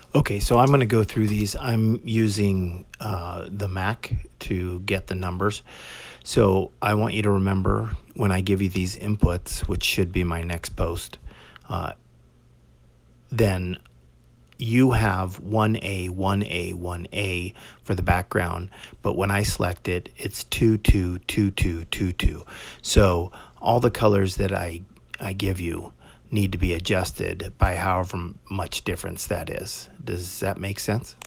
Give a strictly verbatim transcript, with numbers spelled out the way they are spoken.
Okay, so I'm going to go through these. I'm using uh, the Mac to get the numbers. So I want you to remember when I give you these inputs, which should be my next post, uh, then you have one A, one A, one A for the background, but when I select it, it's two, two, two, two, two, two. So all the colors that I, I give you need to be adjusted by however much difference that is. Does that make sense?